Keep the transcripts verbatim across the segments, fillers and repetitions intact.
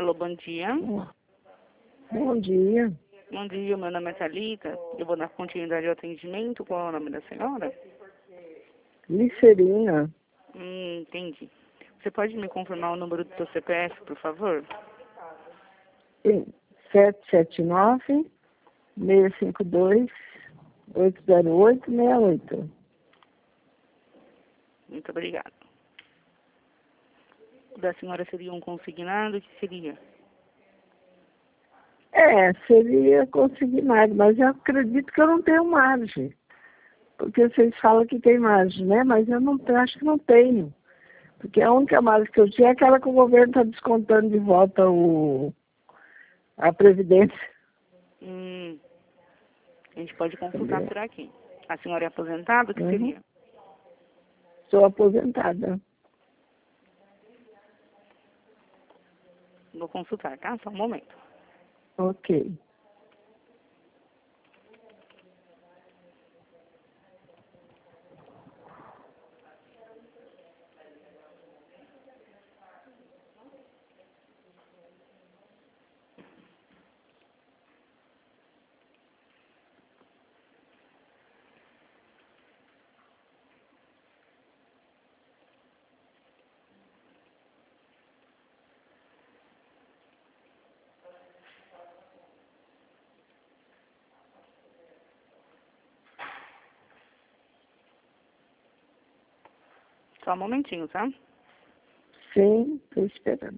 Alô, bom dia. Bom dia. Bom dia, meu nome é Thalita. Eu vou dar continuidade ao atendimento. Qual é o nome da senhora? Licerina. Hum, entendi. Você pode me confirmar o número do seu C P F, por favor? sete sete nove, seis cinco dois, oito zero oito, seis oito. Muito obrigada. O da senhora seria um consignado? O que seria? É, seria consignado, mas eu acredito que eu não tenho margem. Porque vocês falam que tem margem, né? Mas eu não tenho, acho que não tenho. Porque a única margem que eu tinha é aquela que o governo está descontando de volta o, a Previdência. Hum, a gente pode consultar por aqui. A senhora é aposentada? O que Uhum. seria? Sou aposentada. Vou consultar, tá? Só um momento. Ok. Só um momentinho, tá? Sim, estou esperando.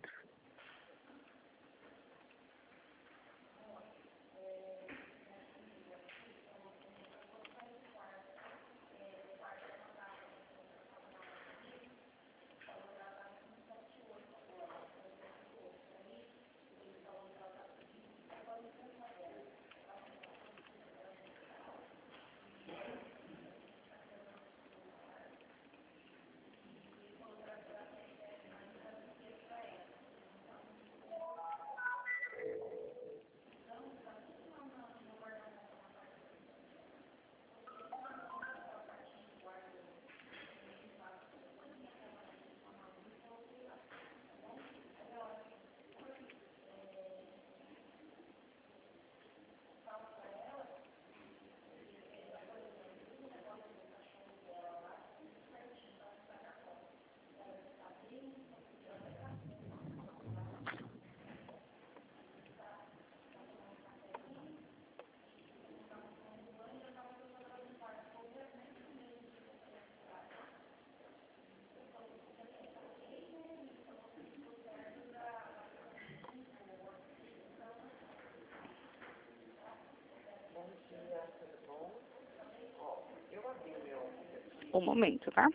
Um momento, tá?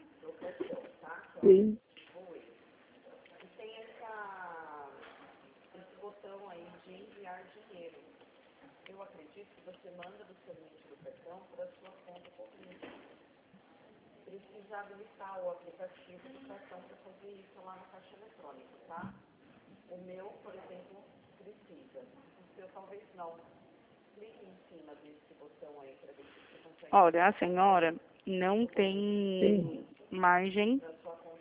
Sim. Tem essa, esse botão aí de enviar dinheiro. Eu acredito que você manda do seu limite do cartão para a sua conta corrente. Precisa habilitar o aplicativo do cartão para fazer isso lá na caixa eletrônica, tá? O meu, por exemplo, precisa. O seu talvez não. Clique em cima desse botão aí para ver se você consegue. Olha, a senhora não tem Sim. margem Não,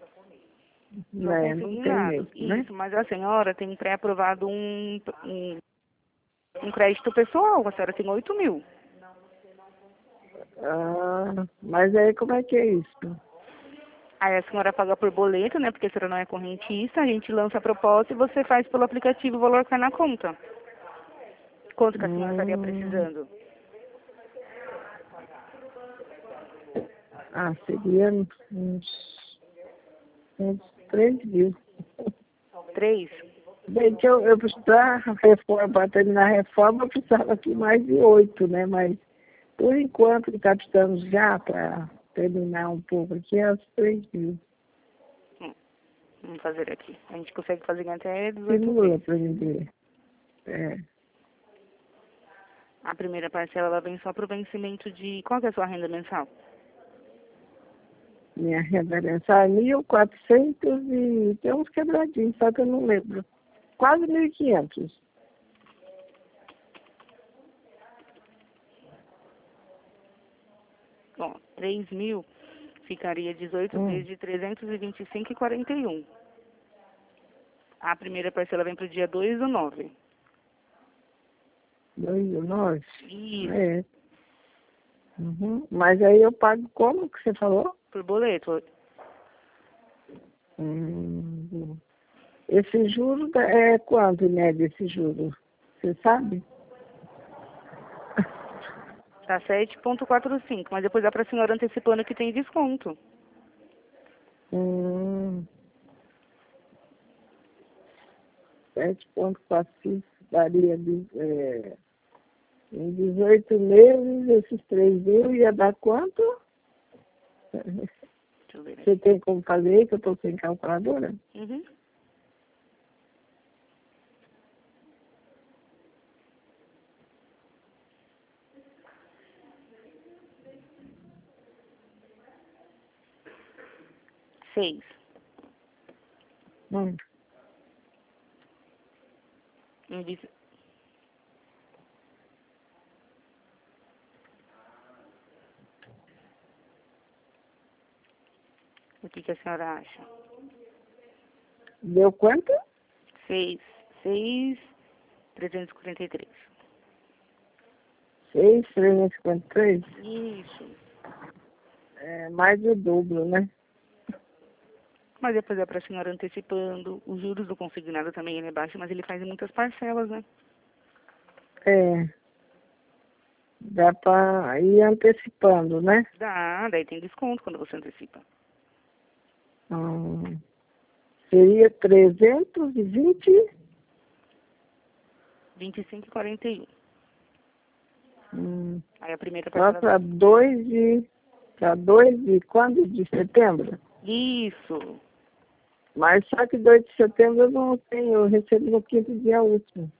não é, não tem consignado. mesmo, né? Isso, mas a senhora tem pré-aprovado um, um, um crédito pessoal. A senhora tem oito mil. Ah, mas aí como é que é isso? Aí a senhora paga por boleto, né? Porque a senhora não é correntista. A gente lança a proposta e você faz pelo aplicativo, o valor cai na conta. Quanto que a senhora estaria Hum, precisando? ah, seria uns, uns três mil. Três? Bem, que eu, eu para reforma, para terminar a reforma, eu precisava aqui mais de oito, né? Mas por enquanto que está precisando já para terminar um pouco aqui, é os três mil. Hum, vamos fazer aqui. A gente consegue fazer em até dezoito Simula vezes. para me ver. É. A primeira parcela ela vem só para o vencimento de... Qual que é a sua renda mensal? Minha renda mensal é mil e quatrocentos e tem uns quebradinhos, só que eu não lembro. Quase mil e quinhentos. Bom, três mil ficaria dezoito Hum. vezes de trezentos e vinte e cinco e quarenta e um. A primeira parcela vem para o dia dois do nove. dois do nove? Isso. É. Uhum. Mas aí eu pago como que você falou? Por boleto. Hum. Esse juro é quanto, né, desse juro? Você sabe? Tá sete vírgula quarenta e cinco, mas depois dá para a senhora antecipando que tem desconto. Hum. sete vírgula quarenta e cinco daria de, é, em dezoito meses, esses três mil ia dar quanto? Deixa eu ver Você aqui. tem como fazer aí, que eu estou sem calculadora? Uhum. Seis. Hum. Em vis- O que, que a senhora acha? Deu quanto? Seis. Seis, trezentos e quarenta e três. seis, trezentos e cinquenta e três? Isso. É mais do dobro, né? Mas depois dá para a senhora antecipando. Os juros do consignado também ele é baixo, mas ele faz em muitas parcelas, né? É. Dá para ir antecipando, né? Dá, daí tem desconto quando você antecipa. Hum. Seria trezentos e vinte? vinte e cinco e quarenta e um. Hum. Aí a primeira Só parcela... para dois de... Para dois de quando? De setembro? Isso. Mas só que dois de setembro eu não tenho, eu recebo no quinto dia último.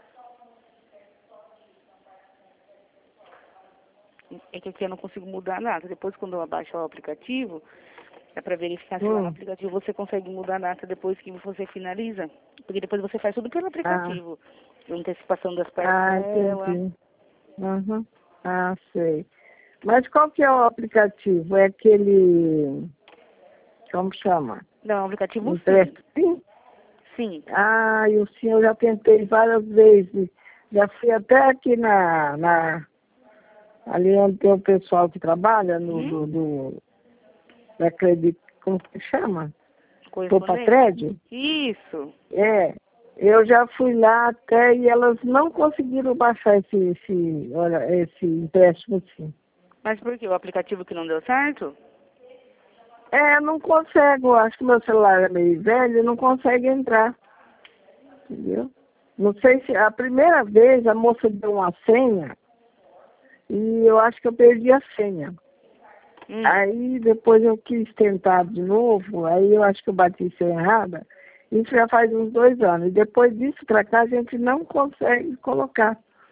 É que aqui eu não consigo mudar nada. Depois, quando eu abaixo o aplicativo, é para verificar se lá no Hum. aplicativo você consegue mudar a data depois que você finaliza. Porque depois você faz tudo pelo aplicativo. Antecipação das Ah, parcelas. entendi. Uhum. Ah, sei. Mas qual que é o aplicativo? É aquele... Como chama? Não, aplicativo sim. Empréstimo? Sim. Ah, e o sim, eu já tentei várias vezes. Já fui até aqui na... na ali onde tem o pessoal que trabalha, no Uhum. do, do, da crédito, como que chama? Poupa Correspondente. Crédito? Isso. É. Eu já fui lá até e elas não conseguiram baixar esse, esse, olha, esse empréstimo sim. Mas por quê? O aplicativo que não deu certo? É, não consegue, eu acho que meu celular é meio velho, não consegue entrar. Entendeu? Não sei se a primeira vez a moça deu uma senha e eu acho que eu perdi a senha. Hum. Aí depois eu quis tentar de novo, aí eu acho que eu bati senha errada. Isso já faz uns dois anos. E depois disso pra cá a gente não consegue colocar.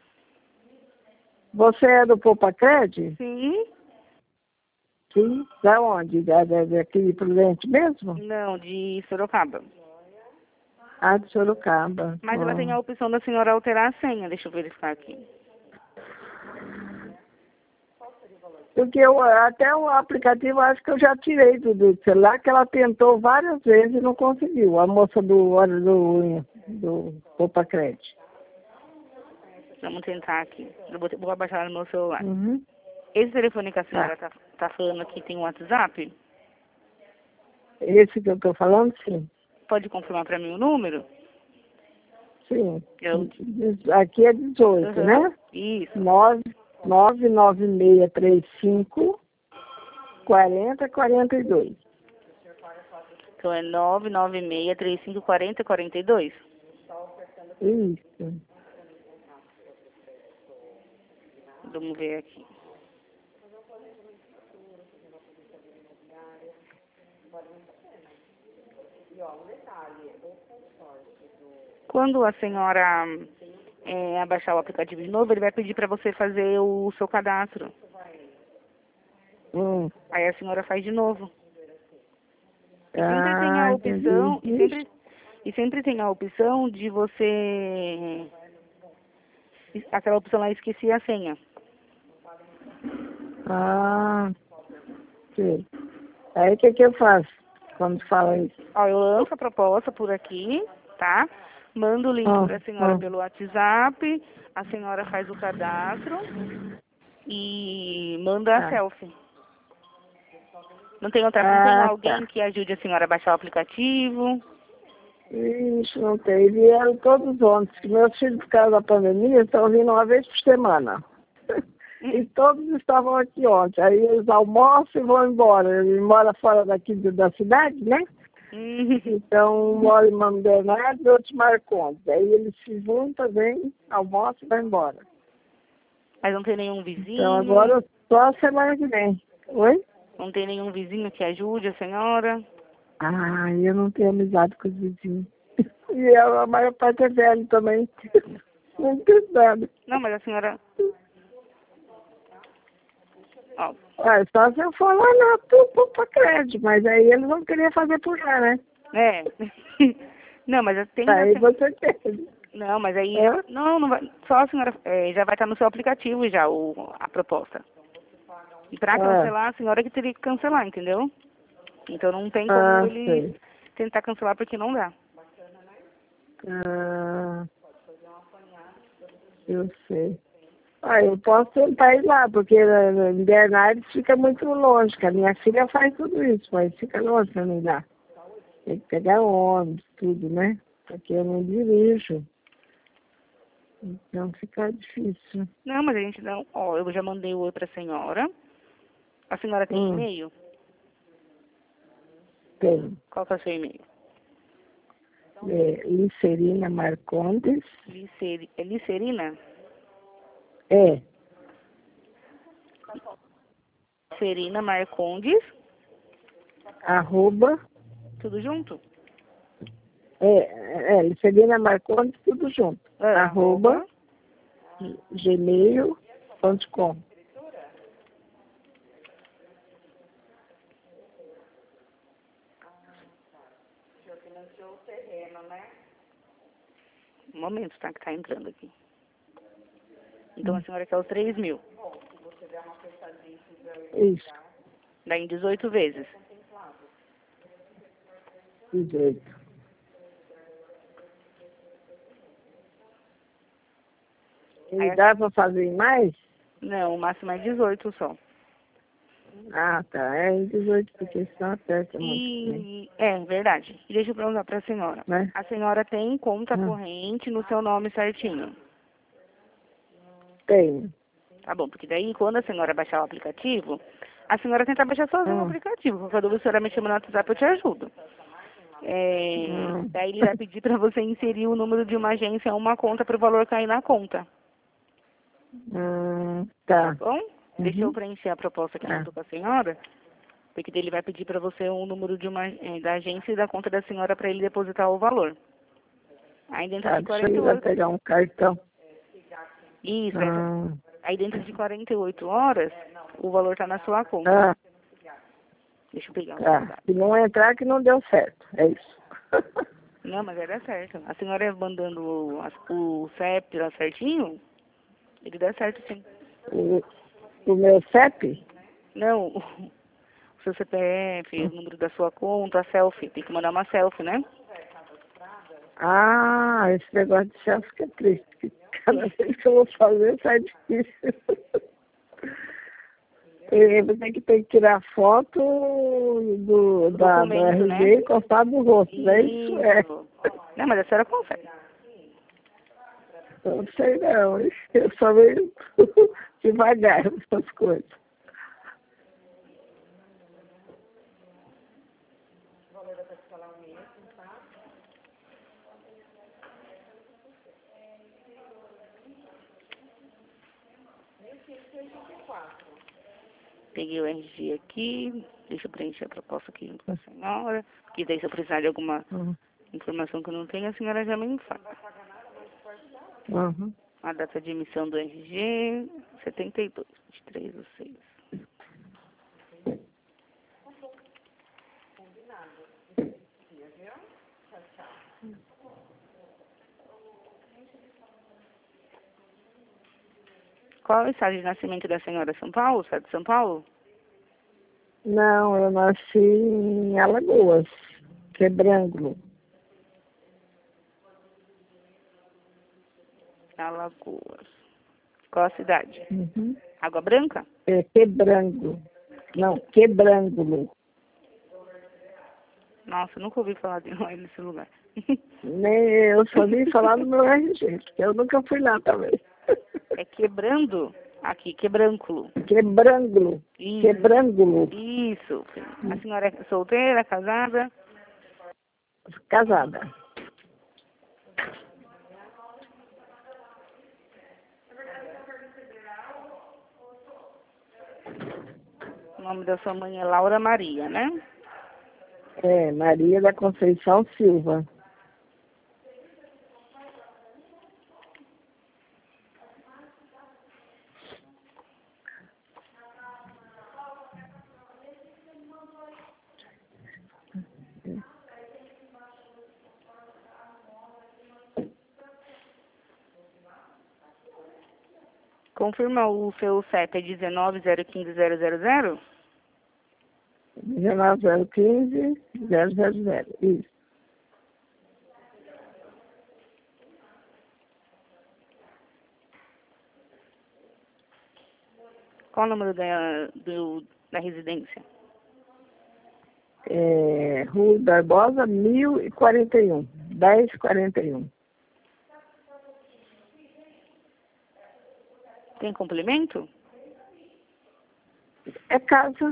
Você é do Poupa Crédito? Sim. Sim. Da onde? Da, da, daqui Prudente mesmo? Não, de Sorocaba. Ah, de Sorocaba. Mas ela tem Ah. a opção da senhora alterar a senha. Deixa eu verificar aqui. Porque eu, até o aplicativo acho que eu já tirei do, do celular, que ela tentou várias vezes e não conseguiu. A moça do olho do, do Poupa Crédito. Vamos tentar aqui. Eu vou, vou abaixar no meu celular. Uhum. Esse telefone que a senhora tá, tá falando aqui tem um WhatsApp? Esse que eu estou falando, sim. Pode confirmar para mim o número? Sim. Eu... Aqui é dezoito, Uhum. né? Isso. nove nove nove seis três cinco quatro zero quatro dois. Então é nove nove seis três cinco quatro zero quatro dois? Isso. Vamos ver aqui. Quando a senhora é, abaixar o aplicativo de novo, ele vai pedir para você fazer o seu cadastro. Hum. Aí a senhora faz de novo. E sempre Ah, tem a entendi. opção, e sempre, e sempre tem a opção de você... Aquela opção lá, esqueci a senha. Ah, sei. Aí o que, que eu faço quando fala isso? Ó, eu lanço a proposta por aqui. tá? Manda o link Ah, para a senhora ah. pelo WhatsApp, a senhora faz o cadastro e manda a Tá. selfie. Não tem outra, não tem Ah, alguém tá. que ajude a senhora a baixar o aplicativo? Isso, não tem. Vieram todos ontem, que meus filhos, por causa da pandemia, estão vindo uma vez por semana. E todos estavam aqui ontem. Aí eles almoçam e vão embora. Eles moram fora daqui do- da cidade, né? Hum. Então, um mora em Mano Bernardo e outro Marcondes. Aí eles se juntam, vêm, almoçam e vão embora. Mas não tem nenhum Então, vizinho? agora só a semana que vem. Oi? Não tem nenhum vizinho que ajude a senhora? Ah, eu não tenho amizade com os vizinhos. E a a maior parte é velho também. Não tem nada. Não, mas a senhora... Ó, Ah, só se eu for lá na pro, pra crédito, mas aí eles vão querer fazer por lá, né? é. Não, mas tem... a Aí sen- você tem. Não, mas aí... É? Não, não vai... Só a senhora... é, já vai estar no seu aplicativo já o, a proposta. E pra Ah, cancelar, a senhora que teria que cancelar, entendeu? Então não tem como ah, ele sei. tentar cancelar porque não dá. Ah, eu sei. Ah, eu posso tentar ir lá, porque eh, em Bernardes fica muito longe, que a minha filha faz tudo isso, mas fica longe pra mim lá. Tem que pegar ônibus, tudo, né? Porque eu não dirijo. Então fica difícil. Não, mas a gente não... Ó, eu já mandei o oi pra senhora. A senhora tem Hum, e-mail? tem. Qual que é o seu e-mail? É, Licerina Marcondes. Liceri... É Licerina? É, Licerina Marcondes, arroba. tudo junto? É, é, Licerina Marcondes, tudo junto. É, Arroba, gmail ponto com. Já financiou o terreno, né? Um momento, tá? Que tá entrando aqui. Então a senhora quer os três mil. Bom, se você der uma pensadinha e fizer Isso, Daí em dezoito vezes. contemplado. dezoito. Aí E a- dá para fazer em mais? Não, o máximo é dezoito só. Ah, tá. É em dezoito, porque senão aperta muito, né? E é verdade. E deixa eu perguntar pra senhora. Né? A senhora tem conta Hum. corrente no seu nome certinho? Tenho. Tá bom, porque daí quando a senhora baixar o aplicativo, a senhora tenta baixar sozinha o Hum. aplicativo. Qualquer dúvida, a senhora me chama no WhatsApp, eu te ajudo. É, Hum. daí ele vai pedir para você inserir o número de uma agência ou uma conta para o valor cair na conta. Hum, Tá tá. bom? Deixa eu Uhum. preencher a proposta aqui Tá. junto com a senhora, porque daí ele vai pedir para você o número de uma, eh, da agência e da conta da senhora para ele depositar o valor. Aí dentro Tá, de deixa eu quarenta e ir lá oito... pegar um cartão. Isso, essa, Ah, aí dentro de quarenta e oito horas, o valor está na sua conta. ah, Deixa eu pegar o tá. Se não entrar, que não deu certo. É isso. Não, mas vai dar certo. A senhora mandando o, as- o C E P lá certinho, ele dá certo sim. o, o meu C E P? Não, o seu C P F, o número da sua conta, a selfie. Tem que mandar uma selfie, né? Ah, esse negócio de chefe fica triste. Porque cada vez que eu vou fazer, sai difícil. Eu vou ter que, ter que tirar foto do, Do da, do documento, R né? G e encostar no rosto, né? Isso é. Isso. Não, mas a senhora consegue. Não sei não, eu só vejo devagar essas coisas. O valor da parcela é o mesmo, tá? mil quinhentos e oitenta e quatro. Peguei o R G aqui, deixa eu preencher a proposta aqui junto com a senhora. Que daí se eu precisar de alguma Uhum. informação que eu não tenho, a senhora já me fala. Uhum. A data de emissão do R G, setenta e dois, vinte e três do seis. Qual é o estado de nascimento da senhora? São Paulo? Estado de São Paulo? Não, eu nasci em Alagoas, Quebrango. Alagoas. Qual a cidade? Uhum. Água Branca? É Quebrango. Não, Quebrango. Nossa, nunca ouvi falar de lá nesse lugar. Nem eu só ouvi falar no meu R G, porque eu nunca fui lá também. É Quebrando? Aqui, Quebrânculo. Quebrango. Isso. Quebrango. Isso. A senhora é solteira, casada? Casada. O nome da sua mãe é Laura Maria, né? É, Maria da Conceição Silva. Confirma o seu C E P, é dezenove zero quinze zero zero zero? dezenove zero quinze zero zero zero. Isso. Qual o número da, do, da residência? É, Rua Barbosa, mil e quarenta e um. dez quarenta e um. Tem complemento? É casa.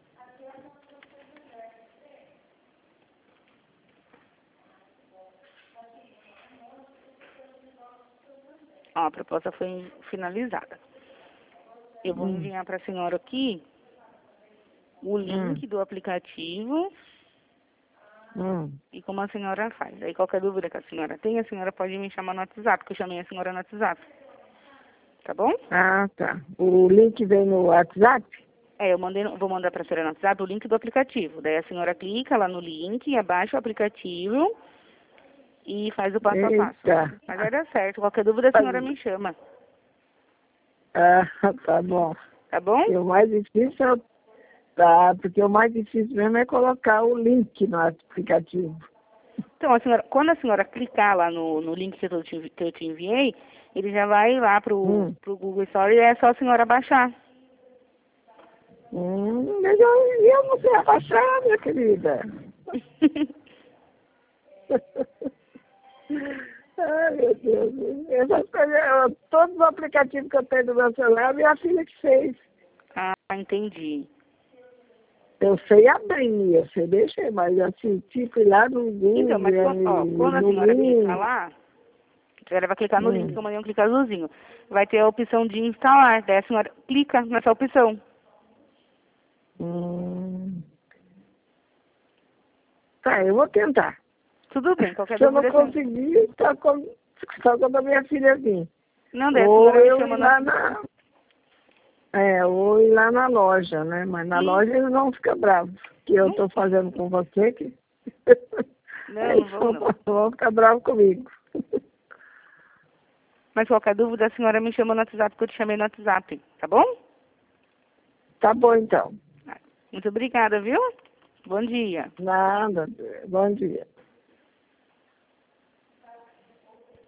Ó, a proposta foi finalizada. Eu vou Hum. enviar para a senhora aqui o link Hum. do aplicativo Hum. e como a senhora faz. Aí qualquer dúvida que a senhora tem, a senhora pode me chamar no WhatsApp, porque eu chamei a senhora no WhatsApp. Tá bom? Ah, tá. O link vem no WhatsApp? É, eu mandei, vou mandar para a senhora no WhatsApp o link do aplicativo. Daí a senhora clica lá no link, abaixa o aplicativo e faz o passo a passo. Eita. Mas vai dar certo. Qualquer dúvida a senhora me chama. Ah, tá bom. Tá bom? E o mais difícil é... Tá, porque o mais difícil mesmo é colocar o link no aplicativo. Então, a senhora, quando a senhora clicar lá no, no link que eu, te, que eu te enviei, ele já vai lá pro, Hum. pro Google Store e é só a senhora baixar. Hum, mas eu, eu não sei abaixar, minha querida. Ai, meu Deus. Essas coisas, eu- todos os aplicativos que eu tenho no meu celular, minha filha que fez. Ah, entendi. Eu sei abrir, eu sei mexer, mas assim, tipo ir lá no Google, Então, mas quando, ó, quando a no senhora link. clicar lá, a senhora vai clicar no Hum. link que eu mandei um clicar azulzinho. Vai ter a opção de instalar. Daí a senhora clica nessa opção. Hum. Tá, eu vou tentar. Tudo bem, qualquer Se eu não dúvida... a senhora- conseguir, só quando, só quando a minha filha vir. Não, daí a Ou senhora me eu chama ir lá no... na... É, ou ir lá na loja, né? Mas na Sim. loja eles não ficam bravos. Que eu Não. estou fazendo com você que... Não, Aí não vou, não. vão, vão ficar bravos comigo. Mas qualquer dúvida, a senhora me chama no WhatsApp, que eu te chamei no WhatsApp. Tá bom? Tá bom, então. Muito obrigada, viu? Bom dia. Nada. Bom dia.